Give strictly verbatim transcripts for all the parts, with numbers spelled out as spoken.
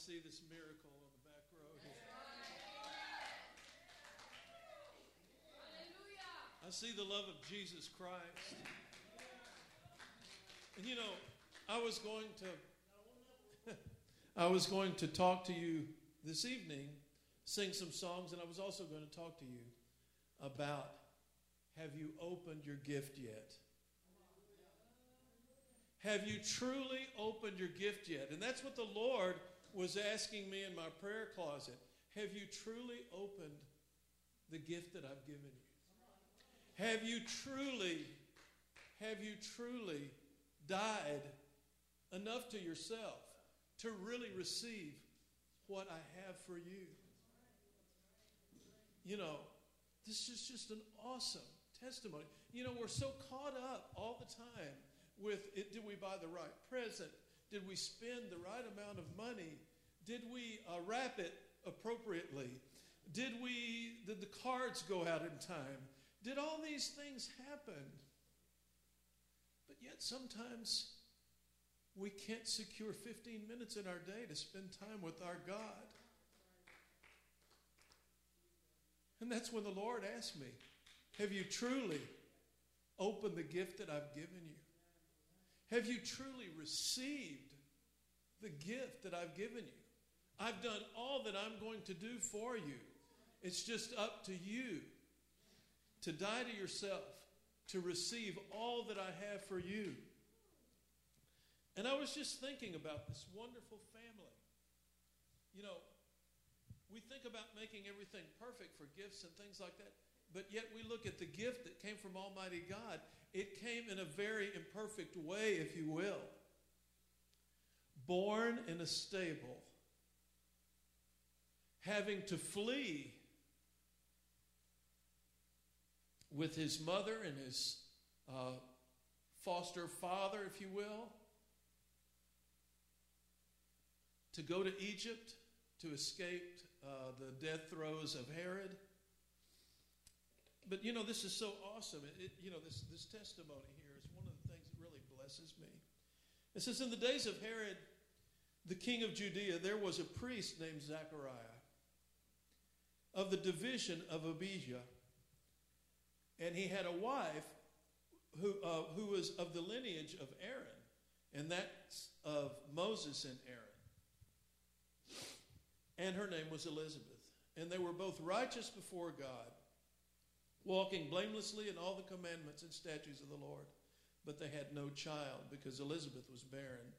see this miracle on the back row here. I see the love of Jesus Christ. And you know, I was going to I was going to talk to you this evening, sing some songs, and I was also going to talk to you about, have you opened your gift yet? Have you truly opened your gift yet? And that's what the Lord was asking me in my prayer closet. Have you truly opened the gift that I've given you? Have you truly, have you truly died enough to yourself to really receive what I have for you? You know, this is just an awesome testimony. You know, we're so caught up all the time with it. Did we buy the right present? Did we spend the right amount of money? Did we uh, wrap it appropriately? Did we, did the cards go out in time? Did all these things happen? But yet sometimes we can't secure fifteen minutes in our day to spend time with our God. And that's when the Lord asked me, have you truly opened the gift that I've given you? Have you truly received the gift that I've given you? I've done all that I'm going to do for you. It's just up to you to die to yourself, to receive all that I have for you. And I was just thinking about this wonderful family. You know, we think about making everything perfect for gifts and things like that, but yet we look at the gift that came from Almighty God. It came in a very imperfect way, if you will. Born in a stable, having to flee with his mother and his uh, foster father, if you will, to go to Egypt to escape uh, the death throes of Herod. But, you know, this is so awesome. It, it, you know, this, this testimony here is one of the things that really blesses me. It says, in the days of Herod, the king of Judea, there was a priest named Zechariah of the division of Abijah. And he had a wife who, uh, who was of the lineage of Aaron, and that's of Moses and Aaron. And her name was Elizabeth. And they were both righteous before God, walking blamelessly in all the commandments and statutes of the Lord. But they had no child because Elizabeth was barren.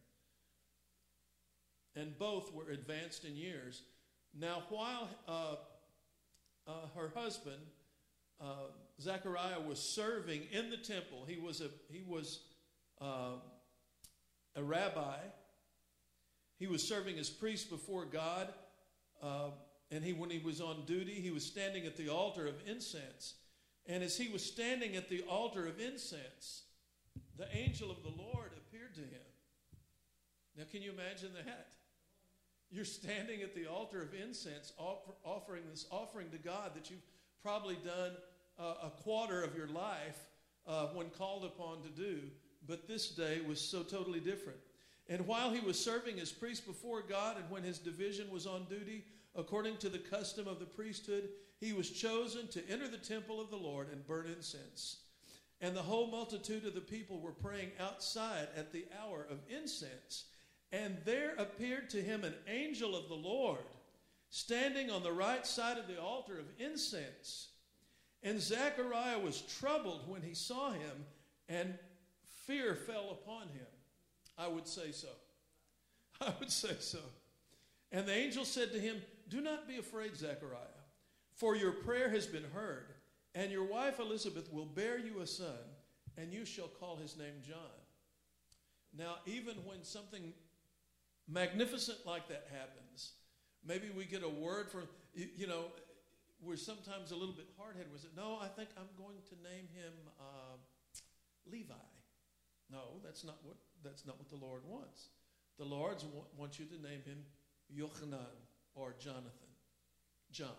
And both were advanced in years. Now, while uh, uh, her husband, uh, Zechariah, was serving in the temple, he was a he was uh, a rabbi. He was serving as priest before God, uh, and he when he was on duty, he was standing at the altar of incense. And as he was standing at the altar of incense, the angel of the Lord appeared to him. Now, can you imagine that? You're standing at the altar of incense, offer, offering this offering to God that you've probably done uh, a quarter of your life uh, when called upon to do, but this day was so totally different. And while he was serving as priest before God, and when his division was on duty, according to the custom of the priesthood, he was chosen to enter the temple of the Lord and burn incense. And the whole multitude of the people were praying outside at the hour of incense. And there appeared to him an angel of the Lord, standing on the right side of the altar of incense. And Zechariah was troubled when he saw him, and fear fell upon him. I would say so. I would say so. And the angel said to him, "Do not be afraid, Zechariah, for your prayer has been heard, and your wife Elizabeth will bear you a son, and you shall call his name John." Now, even when something magnificent like that happens, maybe we get a word from, you, you know, we're sometimes a little bit hard-headed. Was it, no, I think I'm going to name him uh, Levi. No, that's not what that's not what the Lord wants. The Lord wants you to name him Yochanan or Jonathan, John.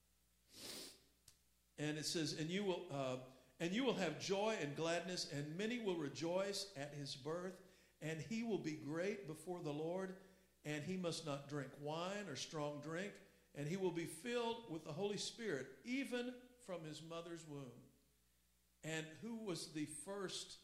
And it says, and you will uh, and you will have joy and gladness, and many will rejoice at his birth, and he will be great before the Lord, and he must not drink wine or strong drink, and he will be filled with the Holy Spirit, even from his mother's womb. And who was the first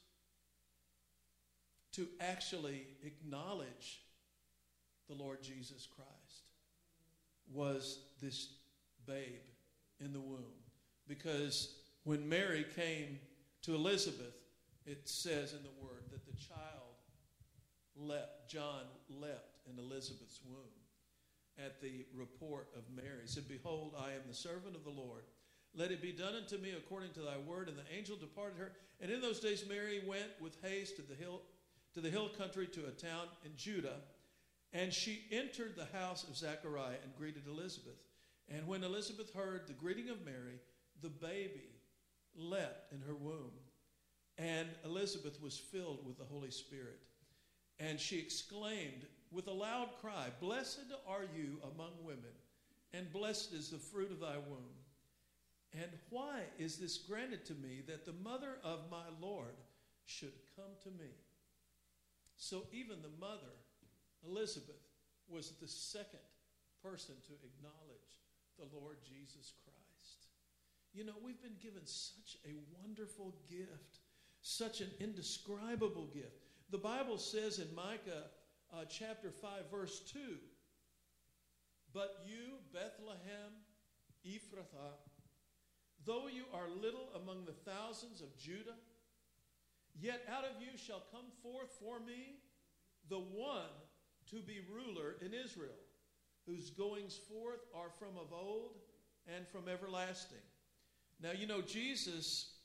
to actually acknowledge the Lord Jesus Christ? Was this babe in the womb. Because when Mary came to Elizabeth, it says in the word that the child leapt, John leapt in Elizabeth's womb at the report of Mary. He said, "Behold, I am the servant of the Lord. Let it be done unto me according to thy word." And the angel departed her. And in those days Mary went with haste to the hill, to the hill country, to a town in Judah. And she entered the house of Zechariah and greeted Elizabeth. And when Elizabeth heard the greeting of Mary, the baby leapt in her womb. And Elizabeth was filled with the Holy Spirit. And she exclaimed with a loud cry, "Blessed are you among women, and blessed is the fruit of thy womb. And why is this granted to me, that the mother of my Lord should come to me?" So even the mother, Elizabeth, was the second person to acknowledge the Lord Jesus Christ. You know, we've been given such a wonderful gift, such an indescribable gift. The Bible says in Micah uh, chapter five, verse two, "But you, Bethlehem Ephrathah, though you are little among the thousands of Judah, yet out of you shall come forth for me the one to be ruler in Israel, whose goings forth are from of old and from everlasting." Now, you know, Jesus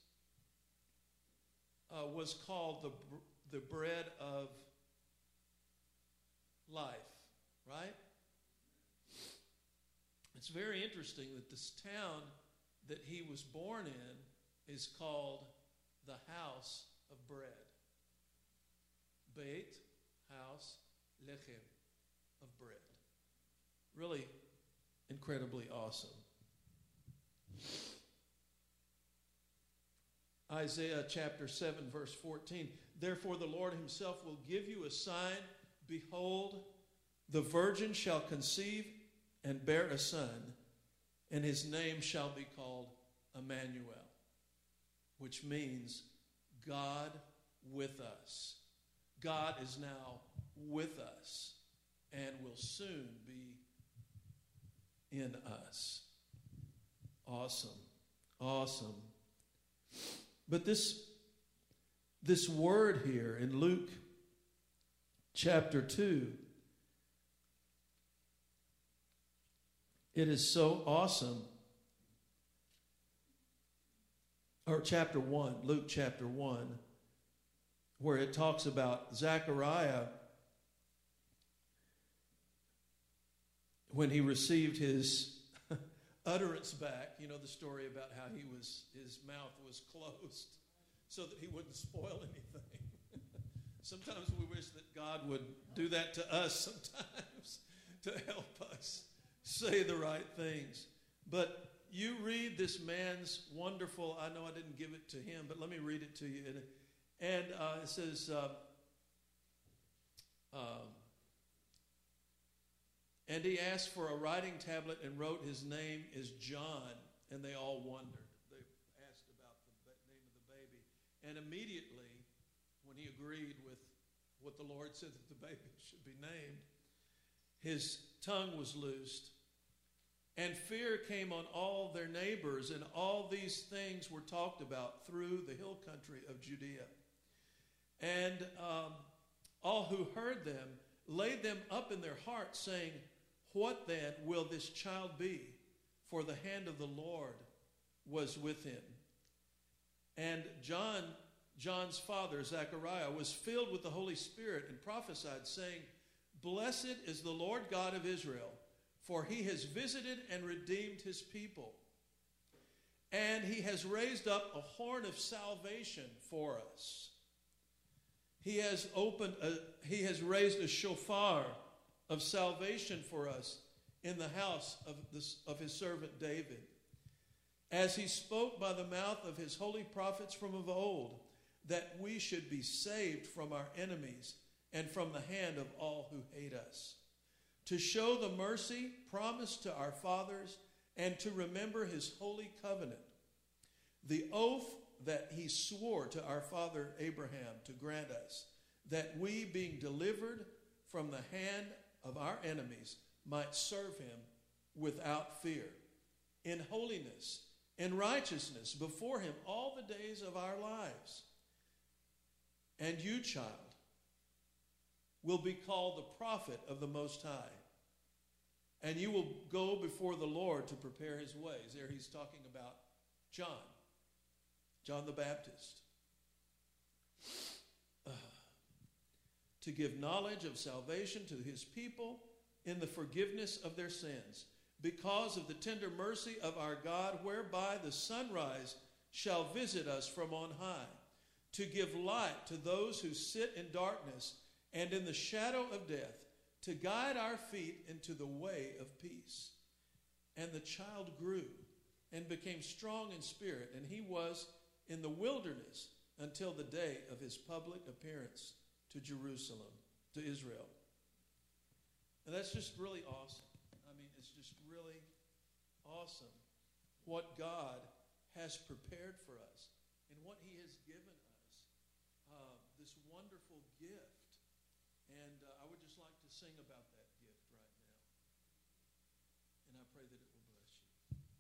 uh, was called the, the bread of life, right? It's very interesting that this town that he was born in is called the house of bread. Beit, house, lechem, of bread. Really incredibly awesome. Isaiah chapter seven, verse fourteen. "Therefore the Lord himself will give you a sign. Behold, the virgin shall conceive and bear a son, and his name shall be called Emmanuel," which means God with us. God is now with us and will soon be in us. Awesome. Awesome. But this, this word here in Luke chapter two, it is so awesome. Or chapter one, Luke chapter one, where it talks about Zechariah when he received his utterance back. You know the story about how he was, his mouth was closed so that he wouldn't spoil anything. Sometimes we wish that God would do that to us sometimes to help us say the right things. But you read this man's wonderful, I know I didn't give it to him, but let me read it to you. And uh, it says, uh, um, "And he asked for a writing tablet and wrote, his name is John." And they all wondered. They asked about the name of the baby. And immediately, when he agreed with what the Lord said that the baby should be named, his tongue was loosed. And fear came on all their neighbors, and all these things were talked about through the hill country of Judea. And um, all who heard them laid them up in their hearts, saying, "What then will this child be? For the hand of the Lord was with him." And John, John's father, Zechariah, was filled with the Holy Spirit and prophesied, saying, "Blessed is the Lord God of Israel, for he has visited and redeemed his people. And he has raised up a horn of salvation for us. He has opened a, he has raised a shofar of salvation for us in the house of, this, of his servant David, as he spoke by the mouth of his holy prophets from of old, that we should be saved from our enemies and from the hand of all who hate us, to show the mercy promised to our fathers and to remember his holy covenant, the oath that he swore to our father Abraham to grant us, that we, being delivered from the hand of our enemies, might serve him without fear, in holiness and righteousness before him all the days of our lives. And you, child, will be called the prophet of the Most High, and you will go before the Lord to prepare his ways. There he's talking about John, John the Baptist. Uh, to give knowledge of salvation to his people in the forgiveness of their sins, because of the tender mercy of our God, whereby the sunrise shall visit us from on high, to give light to those who sit in darkness and in the shadow of death, to guide our feet into the way of peace. And the child grew and became strong in spirit, and he was in the wilderness until the day of his public appearance to Jerusalem, to Israel. And that's just really awesome. I mean, it's just really awesome what God has prepared for us and what he has given us, uh, this wonderful gift. And uh, I would just like to sing about that gift right now. And I pray that it will bless you.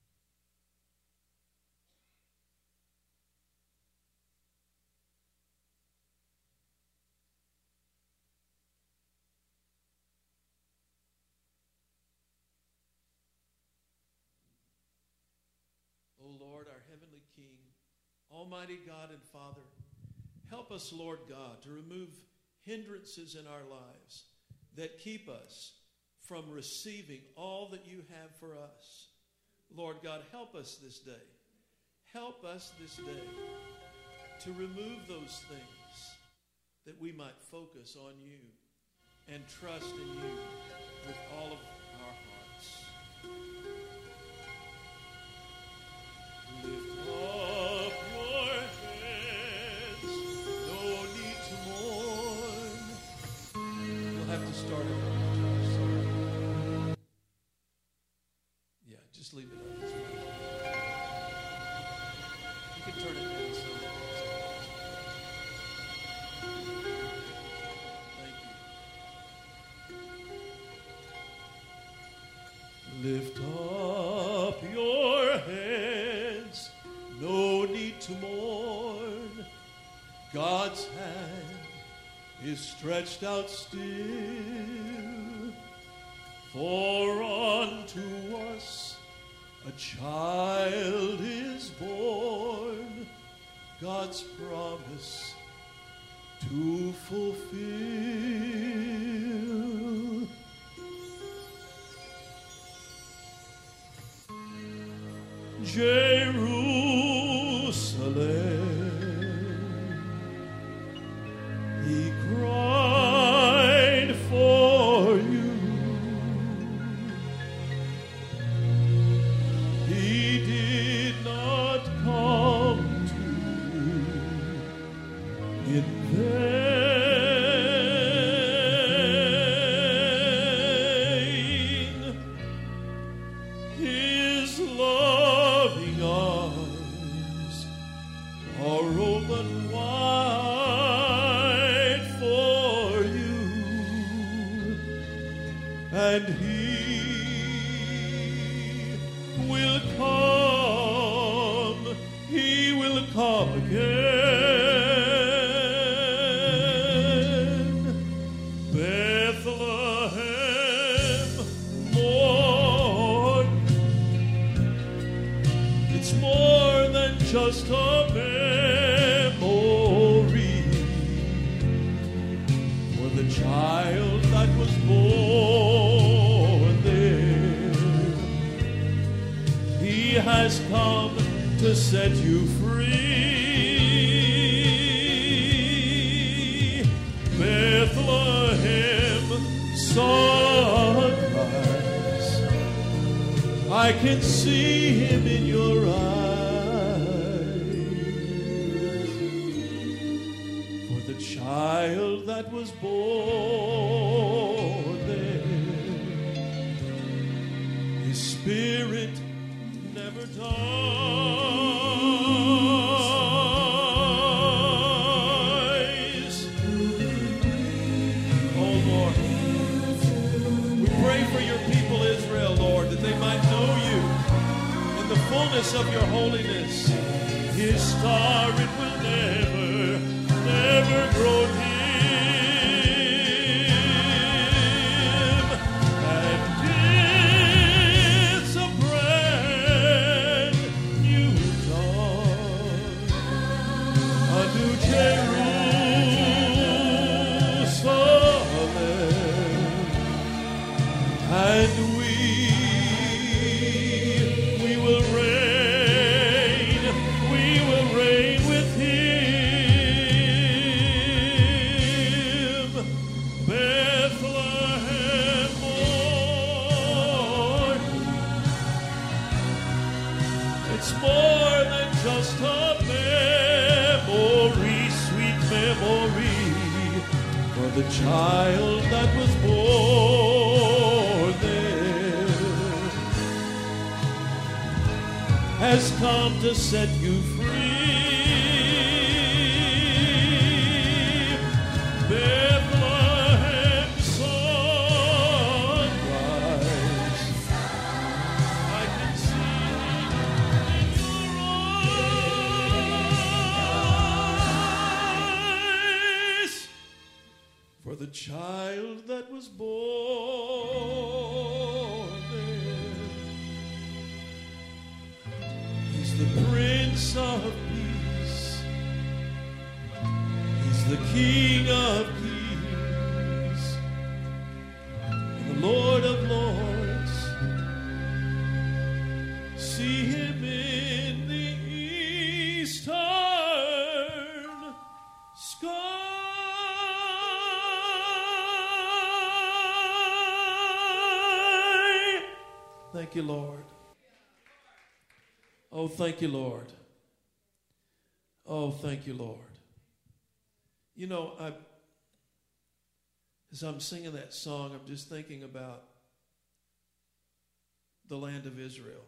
O Lord, our heavenly King, Almighty God and Father, help us, Lord God, to remove hindrances in our lives that keep us from receiving all that you have for us. Lord God, help us this day. Help us this day to remove those things that we might focus on you and trust in you with all of our hearts. Lift up your heads, no need to mourn. We'll have to start it over, Josh, sorry. Yeah, just leave it up. You can turn it down some. Thank you. Lift up your heads, no need to mourn. God's hand is stretched out still, for unto us a child is born, God's promise to fulfill. Jerusalem, he cried for you. He did not come to you in vain. His loving arms are open wide for you, and he will come, he will come again. Bethlehem, mourn. It's more than just a memory, for the child that was born there, he has come to set you free. Bethlehem, sunrise, I can see him in your eyes. For the child that was born there, Spirit never dies. Oh Lord, we pray for your people Israel, Lord, that they might know you in the fullness of your holiness. His star, it will never, never grow dim. The child that was born there has come to set you free. Bethlehem sunrise, I can see in your eyes. For the child that was born there, he's the Prince of Peace. He's the King of Kings and the Lord of Lords. See him in the eastern sky. Thank you, Lord. Oh, thank you, Lord. Oh, thank you, Lord. You know, I, as I'm singing that song, I'm just thinking about the land of Israel.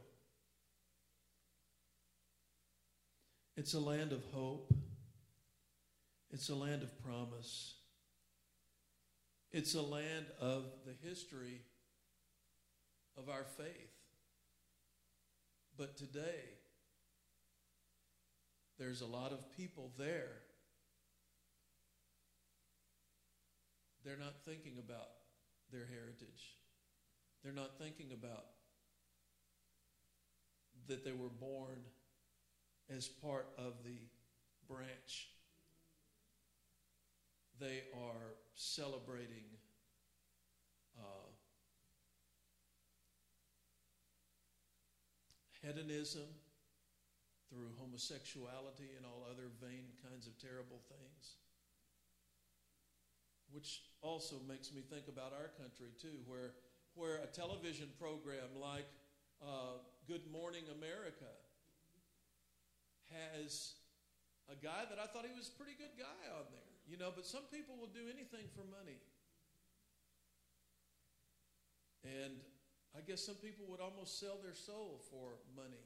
It's a land of hope. It's a land of promise. It's a land of the history of our faith. But today, there's a lot of people there. They're not thinking about their heritage. They're not thinking about that they were born as part of the branch. They are celebrating uh, hedonism through homosexuality and all other vain kinds of terrible things. Which also makes me think about our country too, where where a television program like uh, Good Morning America has a guy that I thought he was a pretty good guy on there, you know, but some people will do anything for money. And I guess some people would almost sell their soul for money.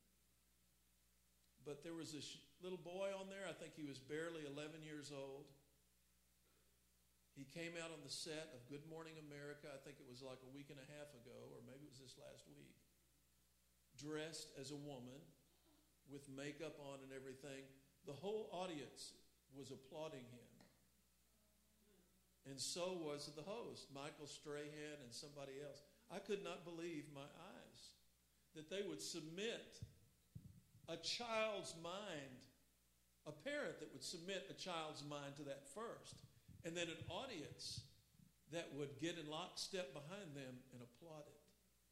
But there was this little boy on there, I think he was barely eleven years old. He came out on the set of Good Morning America, I think it was like a week and a half ago, or maybe it was this last week, dressed as a woman with makeup on and everything. The whole audience was applauding him. And so was the host, Michael Strahan and somebody else. I could not believe my eyes that they would submit a child's mind, a parent that would submit a child's mind to that first, and then an audience that would get in lockstep behind them and applaud it.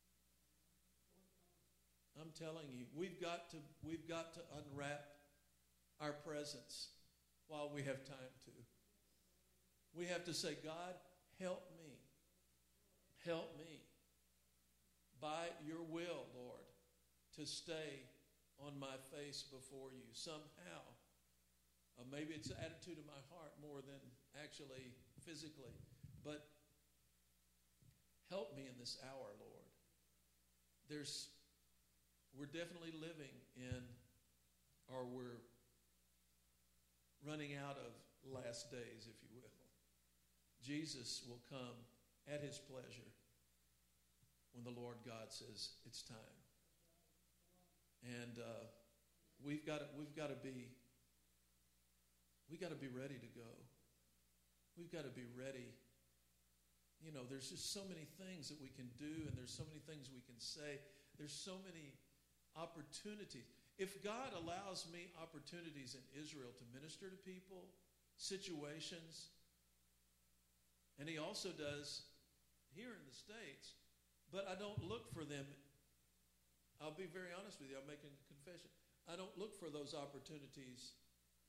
I'm telling you, we've got to we've got to unwrap our presents while we have time to. We have to say, God, help me. Help me. By your will, Lord, to stay on my face before you somehow. Uh, maybe it's the attitude of my heart more than actually physically. But help me in this hour, Lord. there's, we're definitely living in, or we're running out of last days, if you will. Jesus will come at his pleasure when the Lord God says it's time. And uh, we've got to, we've got to be we got to be ready to go. We've got to be ready. You know, there's just so many things that we can do, and there's so many things we can say. There's so many opportunities. If God allows me opportunities in Israel to minister to people, situations, and he also does here in the States, but I don't look for them. I'll be very honest with you. I'm making a confession. I don't look for those opportunities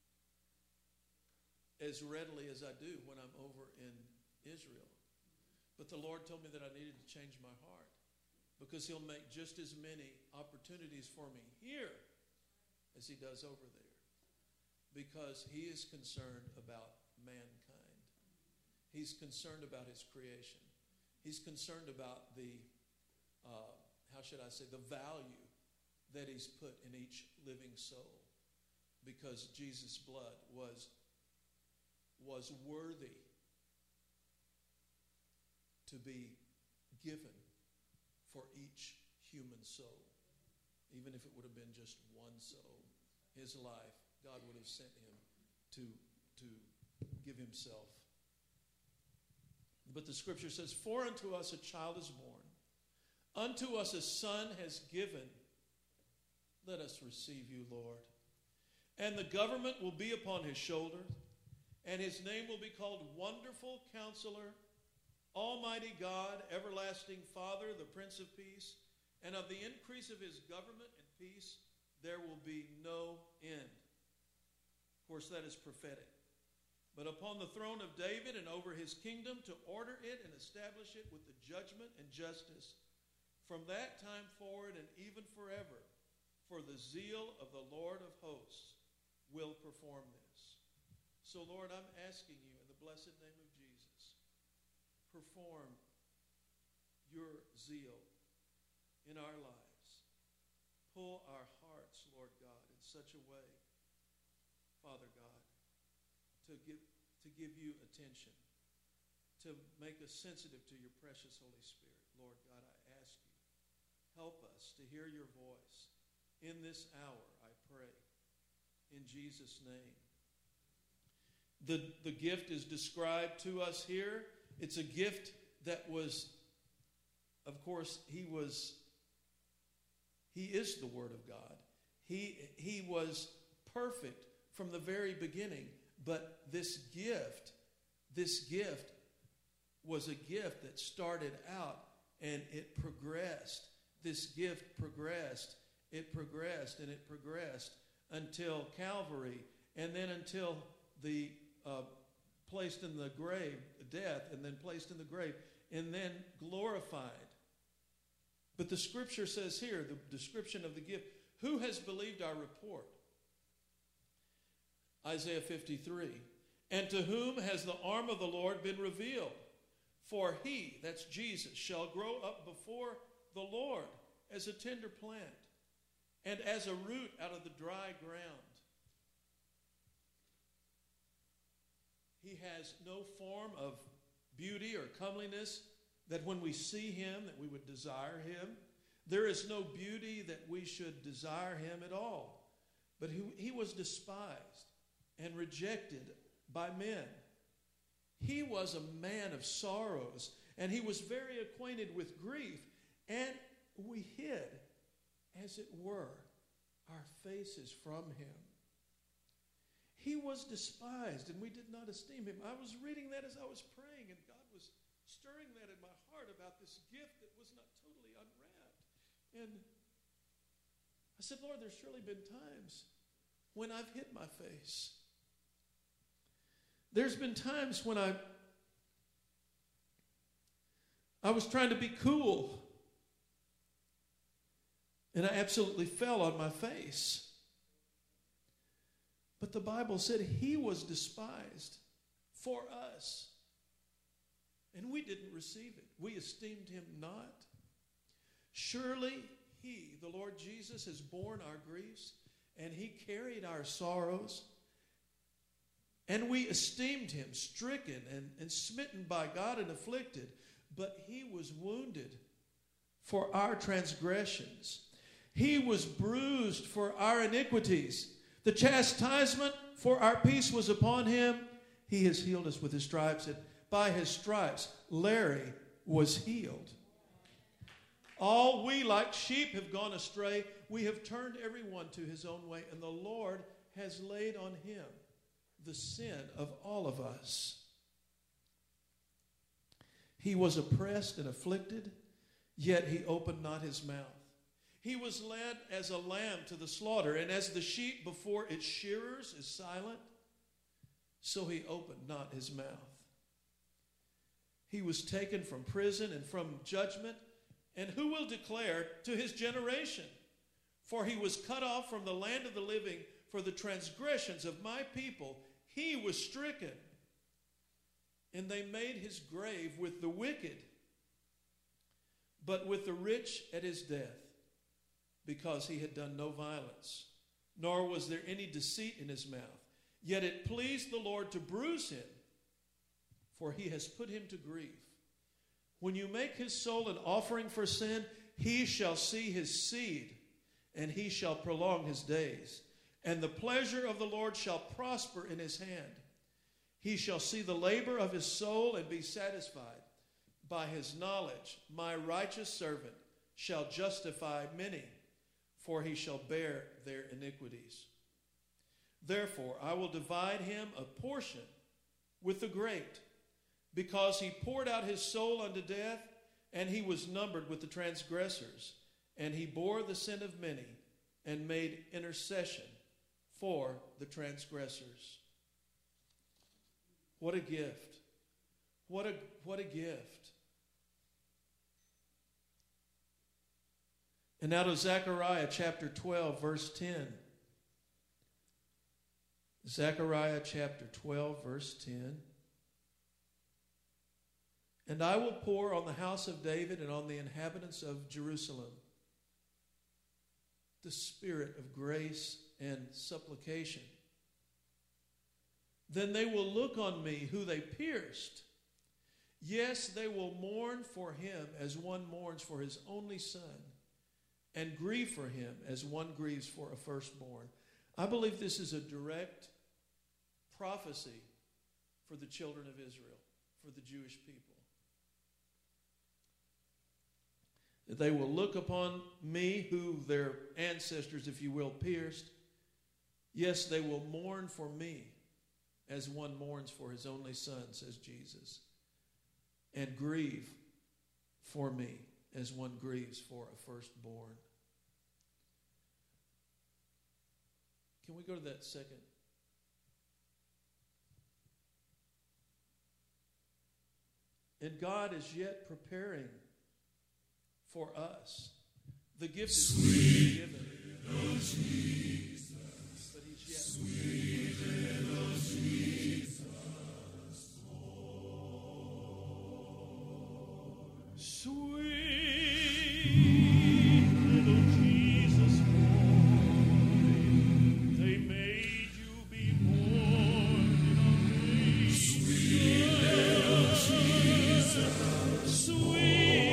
as readily as I do when I'm over in Israel. But the Lord told me that I needed to change my heart, because he'll make just as many opportunities for me here as he does over there, because he is concerned about mankind. He's concerned about his creation. He's concerned about the, uh, how should I say, the value that he's put in each living soul, because Jesus' blood was, was worthy to be given for each human soul. Even if it would have been just one soul, his life, God would have sent him to, to give himself. But the scripture says, for unto us a child is born, unto us a son has given. Let us receive you, Lord. And the government will be upon his shoulder, and his name will be called Wonderful Counselor, Almighty God, Everlasting Father, the Prince of Peace. And of the increase of his government and peace, there will be no end. Of course, that is prophetic. But upon the throne of David and over his kingdom, to order it and establish it with the judgment and justice from that time forward and even forever. For the zeal of the Lord of hosts will perform this. So, Lord, I'm asking you in the blessed name of Jesus, perform your zeal in our lives. Pull our hearts, Lord God, in such a way, Father God, to give, to give you attention, to make us sensitive to your precious Holy Spirit. Lord God, I ask you, help us to hear your voice in this hour, I pray, in Jesus' name. The, the gift is described to us here. It's a gift that was, of course, he was He is the Word of God. He, he was perfect from the very beginning. But this gift, this gift was a gift that started out and it progressed. This gift progressed. It progressed and it progressed until Calvary, and then until the uh, placed in the grave, death, and then placed in the grave, and then glorified. But the scripture says here, the description of the gift, who has believed our report? Isaiah fifty-three. And to whom has the arm of the Lord been revealed? For he, that's Jesus, shall grow up before the Lord as a tender plant and as a root out of the dry ground. He has no form of beauty or comeliness that when we see him, that we would desire him. There is no beauty that we should desire him at all. But he, he was despised and rejected by men. He was a man of sorrows, and he was very acquainted with grief. And we hid, as it were, our faces from him. He was despised, and we did not esteem him. I was reading that as I was praying, and God was stirring that in my heart about this gift that was not totally unwrapped. And I said, Lord, there's surely been times when I've hid my face. There's been times when I, I was trying to be cool, and I absolutely fell on my face. But the Bible said he was despised for us. And we didn't receive it. We esteemed him not. Surely he, the Lord Jesus, has borne our griefs, and he carried our sorrows. And we esteemed him stricken and, and smitten by God and afflicted. But he was wounded for our transgressions. He was bruised for our iniquities. The chastisement for our peace was upon him. He has healed us with his stripes. And by his stripes, Larry was healed. All we like sheep have gone astray. We have turned everyone to his own way. And the Lord has laid on him the sin of all of us. He was oppressed and afflicted, yet he opened not his mouth. He was led as a lamb to the slaughter, and as the sheep before its shearers is silent, so he opened not his mouth. He was taken from prison and from judgment, and who will declare to his generation? For he was cut off from the land of the living for the transgressions of my people. He was stricken, and they made his grave with the wicked, but with the rich at his death, because he had done no violence, nor was there any deceit in his mouth. Yet it pleased the Lord to bruise him, for he has put him to grief. When you make his soul an offering for sin, he shall see his seed, and he shall prolong his days. And the pleasure of the Lord shall prosper in his hand. He shall see the labor of his soul and be satisfied. By his knowledge, my righteous servant shall justify many, for he shall bear their iniquities. Therefore, I will divide him a portion with the great, because he poured out his soul unto death, and he was numbered with the transgressors, and he bore the sin of many, and made intercession for the transgressors. What a gift. What a, what a gift. And now to Zechariah chapter twelve, verse ten. Zechariah chapter twelve, verse ten. And I will pour on the house of David and on the inhabitants of Jerusalem the spirit of grace and supplication. Then they will look on me who they pierced. Yes, they will mourn for him as one mourns for his only son, and grieve for him as one grieves for a firstborn. I believe this is a direct prophecy for the children of Israel, for the Jewish people. They will look upon me, who their ancestors, if you will, pierced. Yes, they will mourn for me as one mourns for his only son, says Jesus, and grieve for me as one grieves for a firstborn. Can we go to that second? And God is yet preparing for us the gift is freely given. Jesus, but he's yet sweet little Jesus, Lord. Sweet little Jesus, Lord. They made you be born in a manger. Sweet little Jesus, sweet.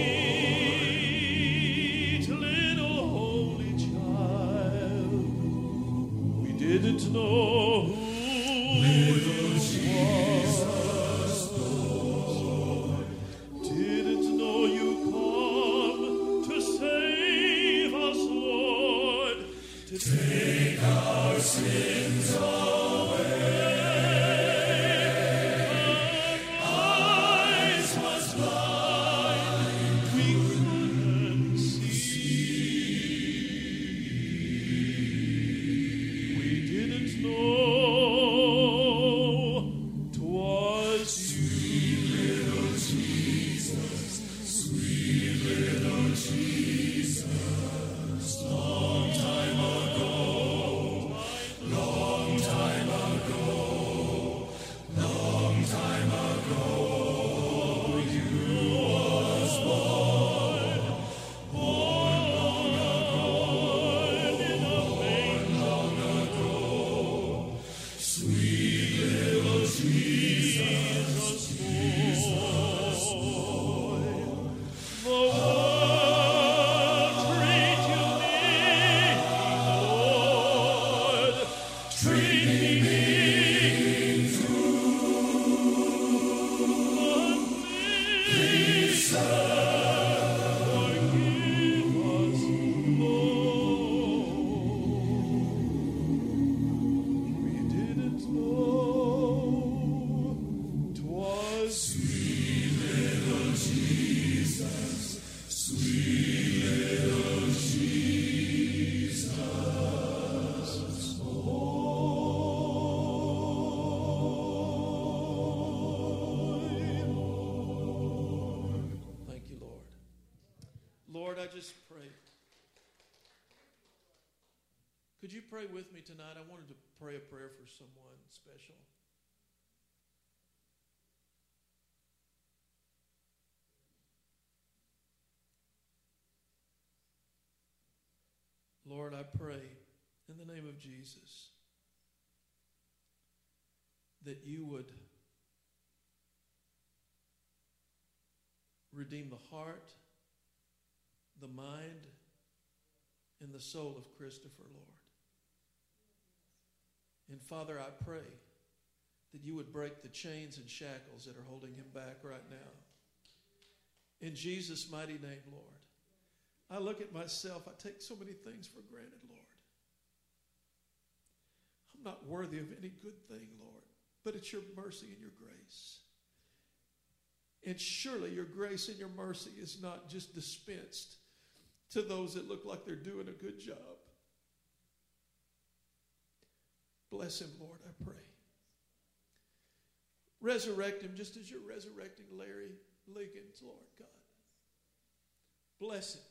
Didn't know who little Jesus, Lord. Didn't know you come to save us, Lord, to take our sins away. Our eyes was blind, we couldn't see. Know to Lord, I just pray. Could you pray with me tonight? I wanted to pray a prayer for someone special. Lord, I pray in the name of Jesus that you would redeem the heart, the mind, and the soul of Christopher, Lord. And Father, I pray that you would break the chains and shackles that are holding him back right now. In Jesus' mighty name, Lord. I look at myself, I take so many things for granted, Lord. I'm not worthy of any good thing, Lord, but it's your mercy and your grace. And surely your grace and your mercy is not just dispensed to those that look like they're doing a good job. Bless him, Lord, I pray. Resurrect him just as you're resurrecting Larry Liggins, Lord God. Bless him.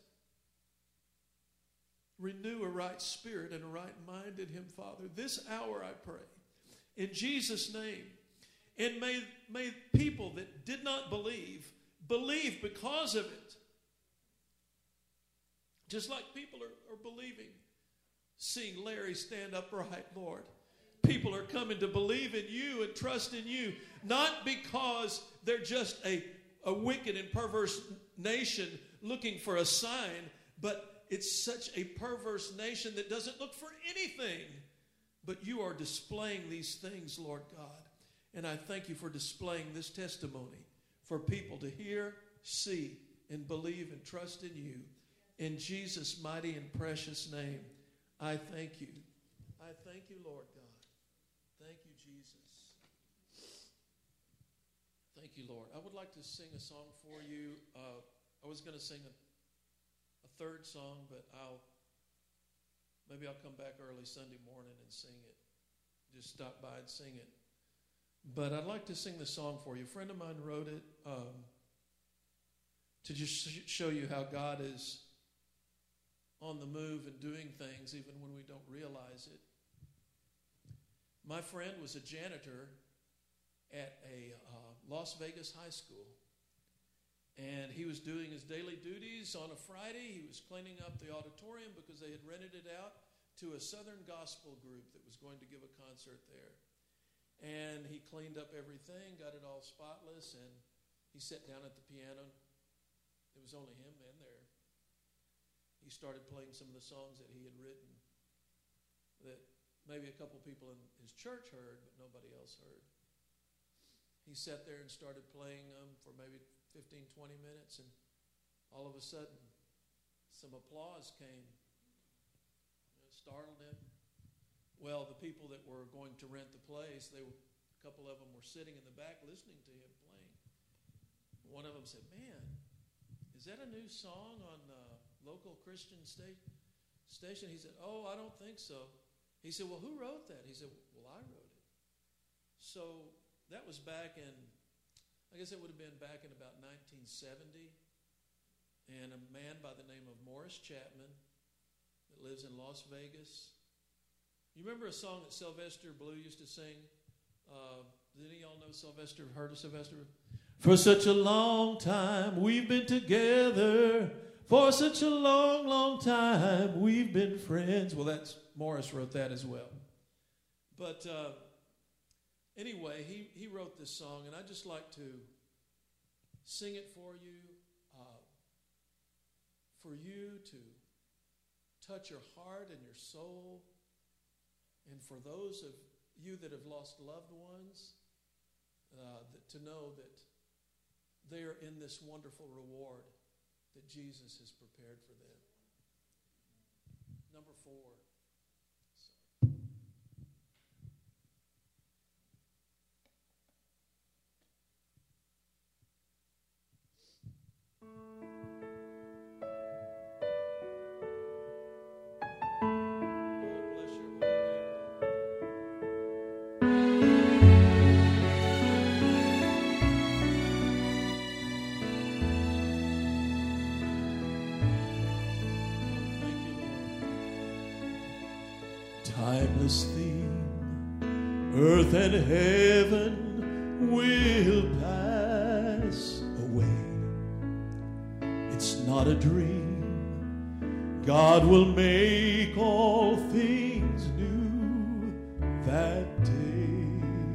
Renew a right spirit and a right mind in him, Father. This hour I pray. In Jesus' name. And may, may people that did not believe, believe because of it. Just like people are, are believing, seeing Larry stand upright, Lord. People are coming to believe in you and trust in you, not because they're just a, a wicked and perverse nation looking for a sign, but it's such a perverse nation that doesn't look for anything. But you are displaying these things, Lord God. And I thank you for displaying this testimony for people to hear, see, and believe and trust in you. In Jesus' mighty and precious name, I thank you. I thank you, Lord God. Thank you, Jesus. Thank you, Lord. I would like to sing a song for you. Uh, I was going to sing a A third song, but I'll maybe I'll come back early Sunday morning and sing it. Just stop by and sing it. But I'd like to sing the song for you. A friend of mine wrote it um, to just show you how God is on the move and doing things even when we don't realize it. My friend was a janitor at a uh, Las Vegas high school. And he was doing his daily duties on a Friday. He was cleaning up the auditorium because they had rented it out to a Southern gospel group that was going to give a concert there. And he cleaned up everything, got it all spotless, and he sat down at the piano. It was only him in there. He started playing some of the songs that he had written that maybe a couple people in his church heard, but nobody else heard. He sat there and started playing them for maybe fifteen, twenty minutes, and all of a sudden, some applause came. It startled him. Well, the people that were going to rent the place, they were, a couple of them were sitting in the back listening to him playing. One of them said, "Man, is that a new song on the local Christian sta- station?" He said, "Oh, I don't think so." He said, "Well, who wrote that?" He said, "Well, I wrote it." So that was back in, I guess it would have been back in about nineteen seventy. And a man by the name of Morris Chapman that lives in Las Vegas. You remember a song that Sylvester Blue used to sing? Uh, did any of y'all know Sylvester? Heard of Sylvester? For such a long time we've been together. For such a long, long time we've been friends. Well, that's Morris wrote that as well. But uh, anyway, he, he wrote this song, and I'd just like to sing it for you, uh, for you to touch your heart and your soul, and for those of you that have lost loved ones, uh, that, to know that they are in this wonderful reward that Jesus has prepared for them. Number four. timeless theme. Earth and heaven will pass away. It's not a dream. God will make all things new that day.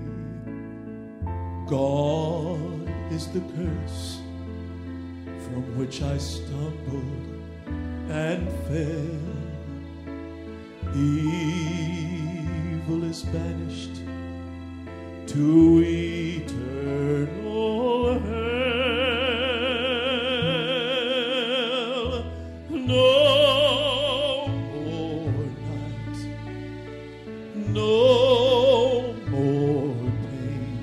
God is the curse from which I stumbled and fell. Evil is banished to eternal hell. No more night, no more pain,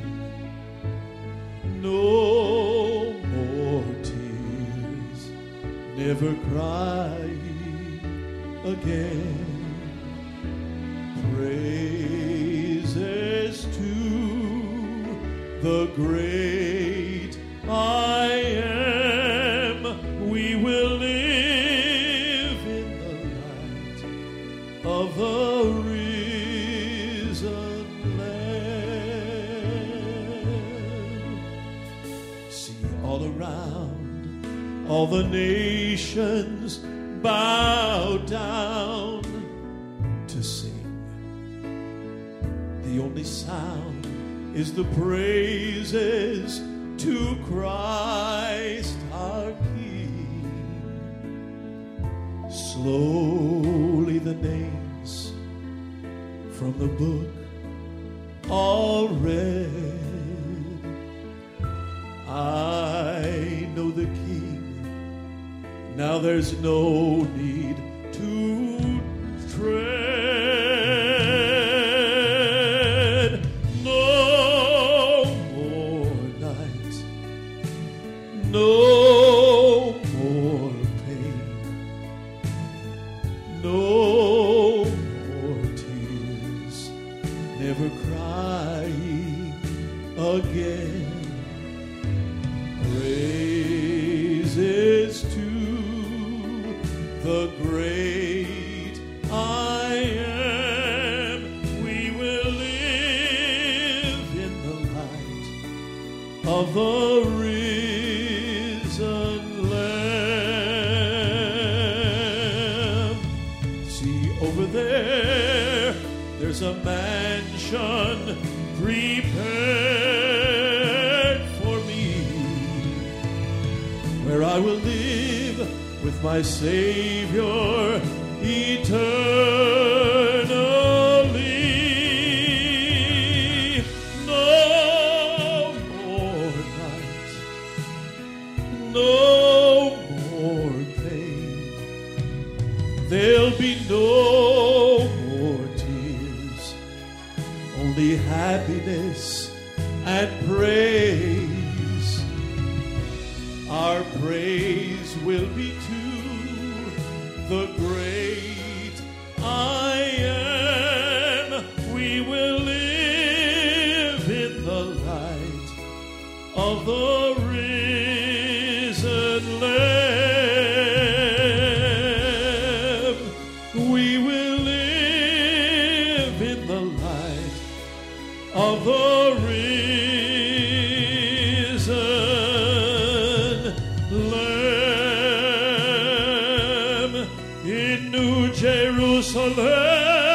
no more tears, never crying again. Praises to the great I am. We will live in the light of the risen Lamb. See all around, all the nations bow down to sing. The only sound is the praises to Christ our King. Slowly the names from the book are read. I know the King. Now there's no need to tread. No more night, no more pain, no more tears, never crying again. Praises to the great I am. We will live in the light of the risen Lamb. See over there, there's a mansion prepared for me, where I will live with my Savior eternally. No more night, no more pain. There'll be no more tears, only happiness and praise. Our praise will be to the great I am. We will live in the light of the risen Lamb. We will live in the light of the risen Lamb in New Jerusalem.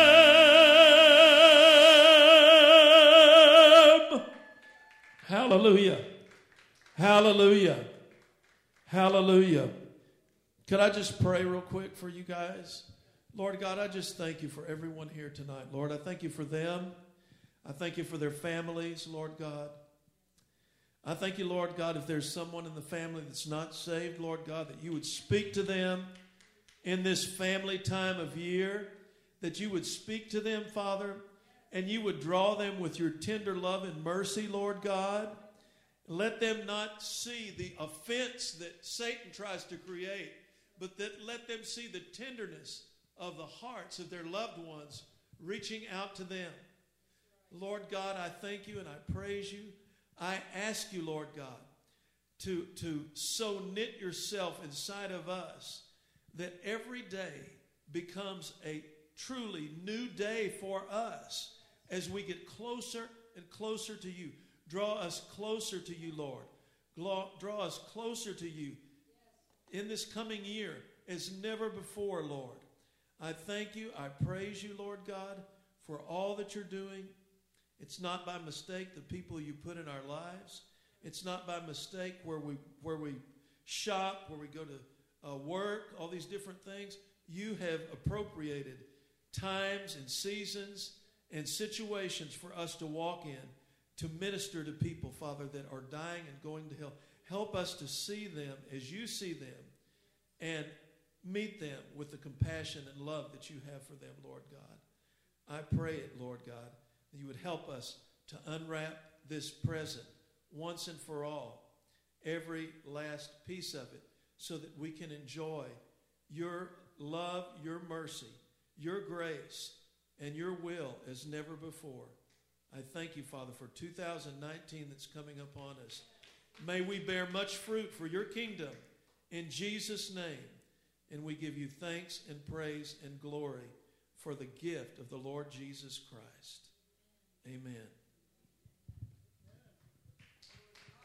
Hallelujah. Hallelujah. Hallelujah. Could I just pray real quick for you guys? Lord God, I just thank you for everyone here tonight. Lord, I thank you for them. I thank you for their families, Lord God. I thank you, Lord God, if there's someone in the family that's not saved, Lord God, that you would speak to them in this family time of year, that you would speak to them, Father, and you would draw them with your tender love and mercy, Lord God. Let them not see the offense that Satan tries to create, but that let them see the tenderness of the hearts of their loved ones reaching out to them. Lord God, I thank you and I praise you. I ask you, Lord God, to, to so knit yourself inside of us that every day becomes a truly new day for us as we get closer and closer to you. Draw us closer to you, Lord. Draw us closer to you in this coming year as never before, Lord. I thank you. I praise you, Lord God, for all that you're doing. It's not by mistake the people you put in our lives. It's not by mistake where we where we shop, where we go to uh, work, all these different things. You have appropriated times and seasons and situations for us to walk in, to minister to people, Father, that are dying and going to hell. Help us to see them as you see them and meet them with the compassion and love that you have for them, Lord God. I pray it, Lord God, that you would help us to unwrap this present once and for all, every last piece of it, so that we can enjoy your love, your mercy, your grace, and your will as never before. I thank you, Father, for two thousand nineteen that's coming upon us. May we bear much fruit for your kingdom in Jesus' name. And we give you thanks and praise and glory for the gift of the Lord Jesus Christ. Amen.